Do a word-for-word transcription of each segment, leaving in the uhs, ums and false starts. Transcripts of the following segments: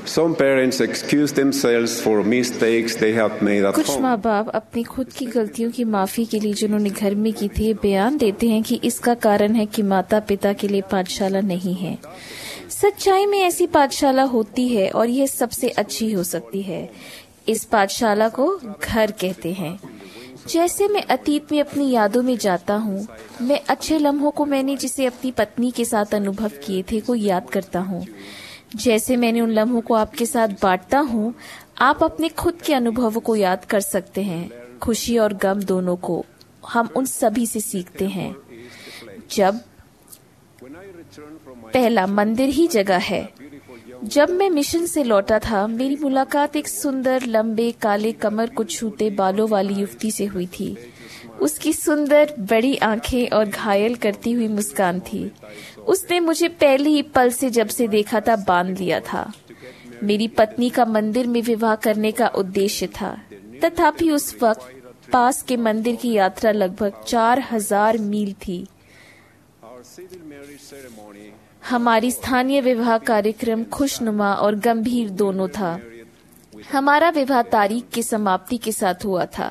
Some parents excuse themselves for mistakes they have made at कुछ home. माँ बाप अपनी खुद की गलतियों की माफी के लिए जिन्होंने घर में की थी बयान देते हैं कि इसका कारण है कि माता पिता के लिए पाठशाला नहीं है। सच्चाई में ऐसी पाठशाला होती है और यह सबसे अच्छी हो सकती है। इस पाठशाला को घर कहते हैं। जैसे मैं अतीत में अपनी यादों में जाता हूँ, मैं अच्छे लम्हों को मैंने जिसे अपनी पत्नी के साथ अनुभव किए थे को याद करता हूँ। जैसे मैंने उन लम्हों को आपके साथ बांटता हूँ, आप अपने खुद के अनुभवों को याद कर सकते हैं। खुशी और गम दोनों को हम उन सभी से सीखते हैं। जब पहला मंदिर ही जगह है। जब मैं मिशन से लौटा था, मेरी मुलाकात एक सुंदर लंबे काले कमर को छूते बालों वाली युवती से हुई थी। उसकी सुंदर बड़ी आंखें और घायल करती हुई मुस्कान थी। उसने मुझे पहले ही पल से जब से देखा था बांध लिया था। मेरी पत्नी का मंदिर में विवाह करने का उद्देश्य था, तथापि उस वक्त पास के मंदिर की यात्रा लगभग चार हजार मील थी। हमारी स्थानीय विवाह कार्यक्रम खुशनुमा और गंभीर दोनों था। हमारा विवाह तारीख की समाप्ति के साथ हुआ था।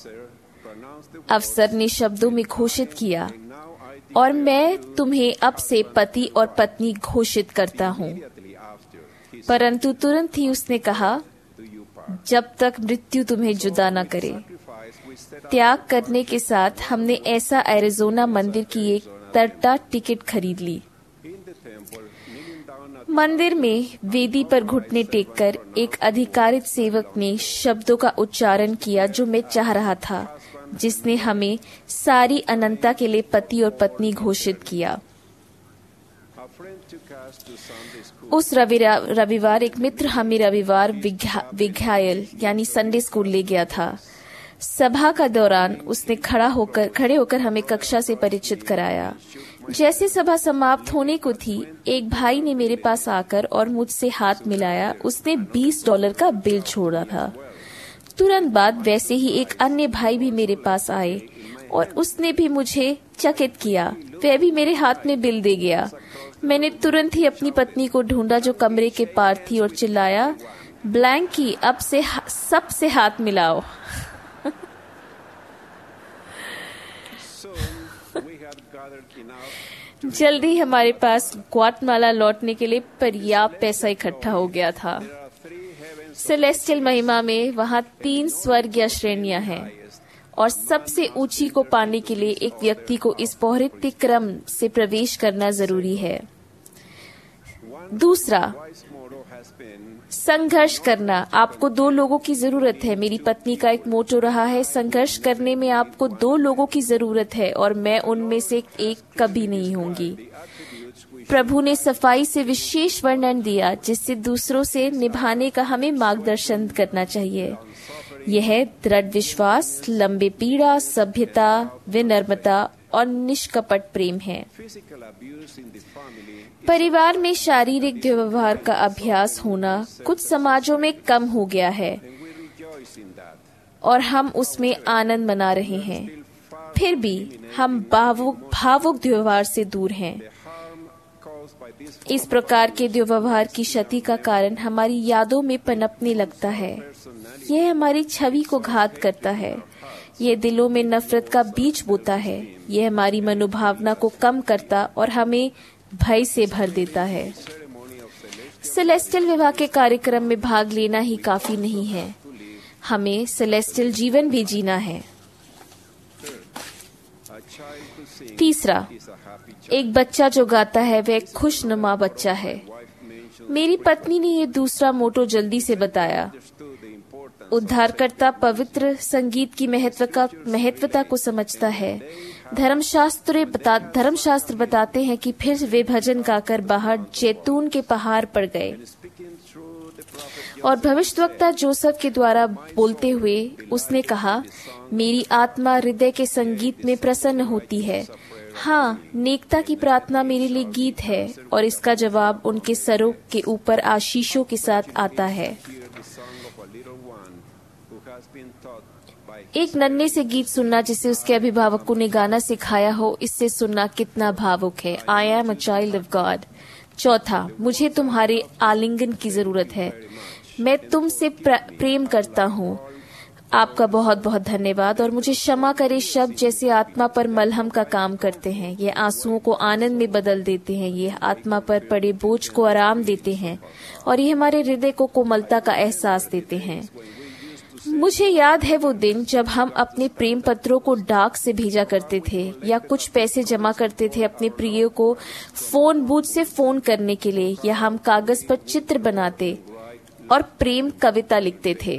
अफसर ने शब्दों में घोषित किया, और मैं तुम्हें अब से पति और पत्नी घोषित करता हूँ। परंतु तुरंत ही उसने कहा, जब तक मृत्यु तुम्हें जुदा न करे। त्याग करने के साथ हमने ऐसा एरिज़ोना मंदिर की एक तरटा टिकट खरीद ली। मंदिर में वेदी पर घुटने टेककर एक अधिकारित सेवक ने शब्दों का उच्चारण किया जो मैं चाह रहा था, जिसने हमें सारी अनंतता के लिए पति और पत्नी घोषित किया। उस रविवार एक मित्र हमें रविवार विघायल यानी संडे स्कूल ले गया था। सभा का दौरान उसने खड़ा होकर खड़े होकर हमें कक्षा से परिचित कराया। जैसे सभा समाप्त होने को थी, एक भाई ने मेरे पास आकर और मुझसे हाथ मिलाया। उसने बीस डॉलर का बिल छोड़ा था। तुरंत बाद वैसे ही एक अन्य भाई भी मेरे पास आए और उसने भी मुझे चकित किया। वह भी मेरे हाथ में बिल दे गया। मैंने तुरंत ही अपनी पत्नी को ढूंढा जो कमरे के पार थी और चिल्लाया, ब्लैंकी, अब से सब से हाथ मिलाओ। जल्दी हमारे पास ग्वाटेमाला लौटने के लिए पर्याप्त पैसा इकट्ठा हो गया था। सेलेस्टियल महिमा में वहाँ तीन स्वर्ग या श्रेणियां हैं और सबसे ऊंची को पाने के लिए एक व्यक्ति को इस पौराणिक क्रम से प्रवेश करना जरूरी है। दूसरा, संघर्ष करना। आपको दो लोगों की जरूरत है। मेरी पत्नी का एक मोटो रहा है, संघर्ष करने में आपको दो लोगों की जरूरत है और मैं उनमें से एक कभी नहीं होंगी। प्रभु ने सफाई से विशेष वर्णन दिया जिससे दूसरों से निभाने का हमें मार्गदर्शन करना चाहिए। यह दृढ़ विश्वास, लंबे पीड़ा, सभ्यता, विनम्रता और निष्कपट प्रेम है। परिवार में शारीरिक दुर्व्यवहार का अभ्यास होना कुछ समाजों में कम हो गया है और हम उसमें आनंद मना रहे हैं। फिर भी हम भावुक भावुक दुर्व्यवहार से दूर हैं। इस प्रकार के दुर्व्यवहार की क्षति का कारण हमारी यादों में पनपने लगता है। यह हमारी छवि को घात करता है। यह दिलों में नफरत का बीज बोता है। यह हमारी मनोभावना को कम करता और हमें भय से भर देता है। सेलेस्टियल विवाह के कार्यक्रम में भाग लेना ही काफी नहीं है, हमें सेलेस्टियल जीवन भी जीना है। तीसरा, एक बच्चा जो गाता है वह एक खुशनुमा बच्चा है। मेरी पत्नी ने यह दूसरा मोटो जल्दी से बताया। उद्धारकर्ता पवित्र संगीत की महत्व का महत्वता को समझता है। धर्मशास्त्र बता धर्मशास्त्र बताते हैं कि फिर वे भजन गाकर बाहर जैतून के पहाड़ पर गए और भविष्यवक्ता जोसेफ के द्वारा बोलते हुए उसने कहा, मेरी आत्मा हृदय के संगीत में प्रसन्न होती है। हाँ, नेकता की प्रार्थना मेरे लिए गीत है और इसका जवाब उनके सरों के ऊपर आशीषों के साथ आता है। एक नन्हे से गीत सुनना जिसे उसके अभिभावकों ने गाना सिखाया हो, इससे सुनना कितना भावुक है। I am a child of God. चौथा, मुझे तुम्हारे आलिंगन की जरूरत है। मैं तुमसे प्रेम करता हूँ। आपका बहुत बहुत धन्यवाद और मुझे क्षमा करे शब्द जैसे आत्मा पर मलहम का काम करते हैं। ये आंसुओं को आनंद में बदल देते हैं, ये आत्मा पर पड़े बोझ को आराम देते हैं और ये हमारे हृदय को कोमलता का एहसास देते हैं। मुझे याद है वो दिन जब हम अपने प्रेम पत्रों को डाक से भेजा करते थे या कुछ पैसे जमा करते थे अपने प्रिय को फोन बूथ से फोन करने के लिए, या हम कागज पर चित्र बनाते और प्रेम कविता लिखते थे।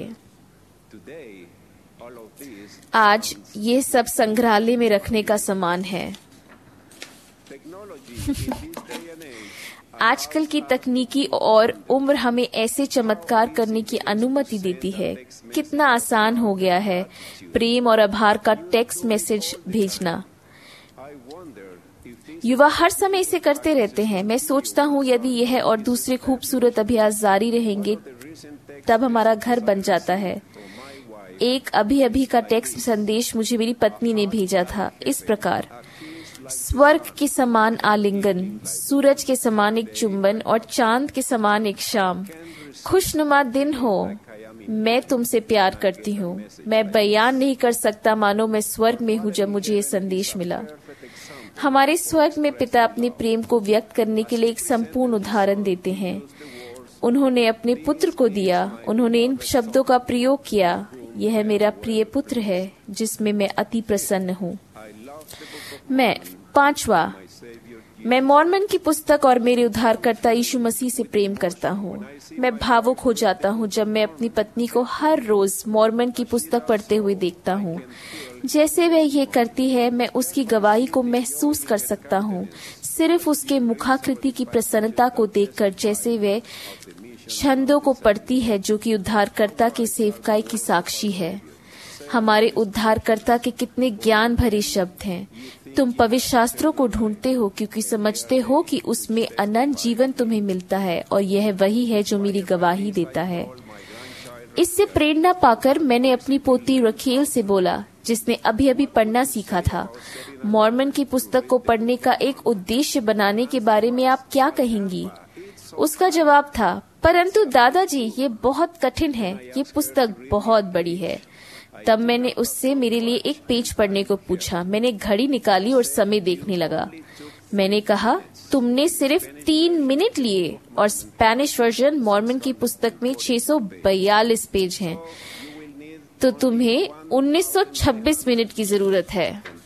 आज ये सब संग्रहालय में रखने का सामान है। आजकल की तकनीकी और उम्र हमें ऐसे चमत्कार करने की अनुमति देती है। कितना आसान हो गया है प्रेम और आभार का टेक्स्ट मैसेज भेजना। युवा हर समय इसे करते रहते हैं। मैं सोचता हूँ यदि यह और दूसरे खूबसूरत अभ्यास जारी रहेंगे तब हमारा घर बन जाता है। एक अभी अभी का टेक्स्ट संदेश मुझे मेरी पत्नी ने भेजा था इस प्रकार: स्वर्ग के समान आलिंगन, सूरज के समान एक चुंबन और चांद के समान एक शाम। खुशनुमा दिन हो। मैं तुमसे प्यार करती हूँ। मैं बयान नहीं कर सकता मानो मैं स्वर्ग में हूँ जब मुझे ये संदेश मिला। हमारे स्वर्ग में पिता अपने प्रेम को व्यक्त करने के लिए एक संपूर्ण उदाहरण देते हैं। उन्होंने अपने पुत्र को दिया। उन्होंने इन शब्दों का प्रयोग किया: यह मेरा प्रिय पुत्र है जिसमें मैं अति प्रसन्न हूँ। मैं पांचवा, मैं मॉर्मन की पुस्तक और मेरे उद्धारकर्ता यीशु मसीह से प्रेम करता हूँ। मैं भावुक हो जाता हूँ जब मैं अपनी पत्नी को हर रोज मॉर्मन की पुस्तक पढ़ते हुए देखता हूँ। जैसे वह ये करती है, मैं उसकी गवाही को महसूस कर सकता हूँ, सिर्फ उसके मुखाकृति की प्रसन्नता को देखकर, जैसे वह छंदों को पढ़ती है जो कि उद्धारकर्ता के सेवकाई की साक्षी है। हमारे उद्धारकर्ता के कितने ज्ञान भरे शब्द हैं। तुम पवित्र शास्त्रों को ढूंढते हो क्योंकि समझते हो कि उसमें अनंत जीवन तुम्हें मिलता है, और यह वही है जो मेरी गवाही देता है। इससे प्रेरणा पाकर मैंने अपनी पोती रखेल से बोला, जिसने अभी अभी पढ़ना सीखा था, मॉर्मन की पुस्तक को पढ़ने का एक उद्देश्य बनाने के बारे में आप क्या कहेंगी? उसका जवाब था, परंतु दादाजी ये बहुत कठिन है, ये पुस्तक बहुत बड़ी है। तब मैंने उससे मेरे लिए एक पेज पढ़ने को पूछा। मैंने घड़ी निकाली और समय देखने लगा। मैंने कहा, तुमने सिर्फ तीन मिनट लिए और स्पेनिश वर्जन मॉर्मन की पुस्तक में छह सौ बयालीस पेज हैं, तो तुम्हें उन्नीस सौ छब्बीस मिनट की जरूरत है।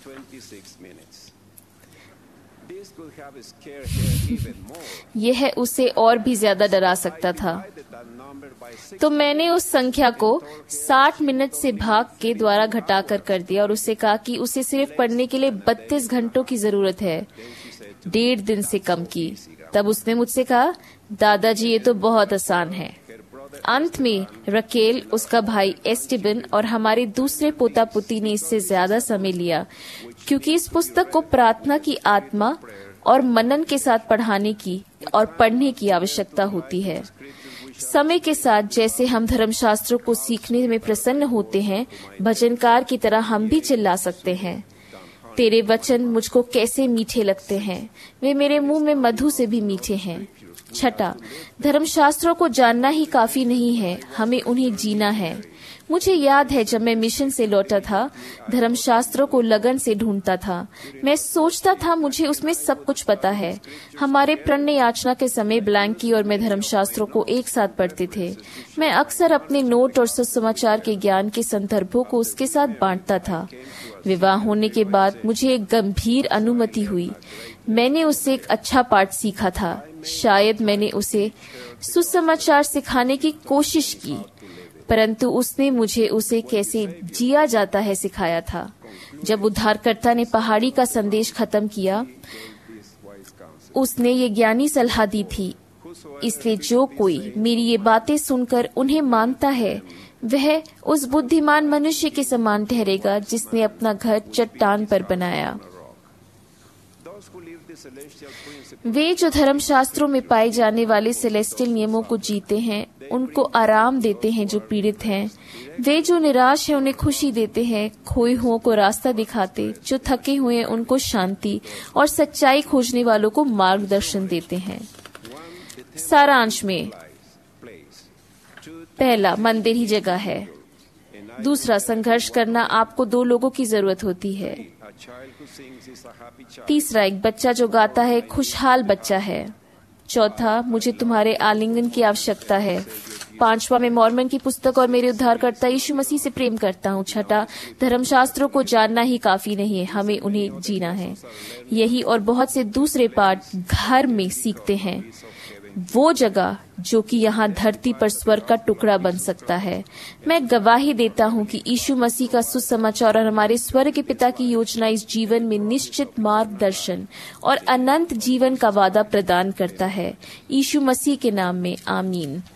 यह उसे और भी ज्यादा डरा सकता था। तो मैंने उस संख्या को साठ मिनट से भाग के द्वारा घटाकर कर दिया और उससे कहा कि उसे सिर्फ पढ़ने के लिए बत्तीस घंटों की जरूरत है, डेढ़ दिन से कम की। तब उसने मुझसे कहा, दादाजी ये तो बहुत आसान है। अंत में रकेल, उसका भाई एस्टेबन और हमारे दूसरे पोता पोती ने इससे ज्यादा समय लिया, क्योंकि इस पुस्तक को प्रार्थना की आत्मा और मनन के साथ पढ़ाने की और पढ़ने की आवश्यकता होती है। समय के साथ जैसे हम धर्मशास्त्रों को सीखने में प्रसन्न होते हैं, भजनकार की तरह हम भी चिल्ला सकते हैं, तेरे वचन मुझको कैसे मीठे लगते हैं, वे मेरे मुंह में मधु से भी मीठे हैं। छठा, धर्मशास्त्रों को जानना ही काफी नहीं है, हमें उन्हें जीना है। मुझे याद है जब मैं मिशन से लौटा था, धर्मशास्त्रों को लगन से ढूंढता था। मैं सोचता था मुझे उसमें सब कुछ पता है। हमारे प्रण याचना के समय ब्लैंकी और मैं धर्मशास्त्रों को एक साथ पढ़ते थे। मैं अक्सर अपने नोट और सुसमाचार के ज्ञान के संदर्भों को उसके साथ बांटता था। विवाह होने के बाद मुझे एक गंभीर अनुमति हुई। मैंने उससे एक अच्छा पाठ सीखा था। शायद मैंने उसे सुसमाचार सिखाने की कोशिश की, परंतु उसने मुझे उसे कैसे जिया जाता है सिखाया था। जब उद्धारकर्ता ने पहाड़ी का संदेश खत्म किया, उसने ये ज्ञानी सलाह दी थी, इसलिए जो कोई मेरी ये बातें सुनकर उन्हें मानता है, वह उस बुद्धिमान मनुष्य के समान ठहरेगा जिसने अपना घर चट्टान पर बनाया। वे जो धर्मशास्त्रों में पाए जाने वाले सेलेस्टियल नियमों को जीते हैं, उनको आराम देते हैं जो पीड़ित हैं। वे जो निराश हैं उन्हें खुशी देते हैं, खोए हुओं को रास्ता दिखाते, जो थके हुए हैं उनको शांति और सच्चाई खोजने वालों को मार्गदर्शन देते हैं। सारांश में, पहला, मंदिर ही जगह है। दूसरा, संघर्ष करना आपको दो लोगों की जरूरत होती है। तीसरा, एक बच्चा जो गाता है खुशहाल बच्चा है। चौथा, मुझे तुम्हारे आलिंगन की आवश्यकता है। पांचवा, मैं मॉर्मन की पुस्तक और मेरे उद्धारकर्ता यीशु मसीह से प्रेम करता हूँ। छठा, धर्मशास्त्रों को जानना ही काफी नहीं है, हमें उन्हें जीना है। यही और बहुत से दूसरे पाठ घर में सीखते हैं, वो जगह जो कि यहाँ धरती पर स्वर्ग का टुकड़ा बन सकता है। मैं गवाही देता हूँ कि यीशु मसीह का सुसमाचार और हमारे स्वर्ग के पिता की योजना इस जीवन में निश्चित मार्गदर्शन और अनंत जीवन का वादा प्रदान करता है। यीशु मसीह के नाम में आमीन।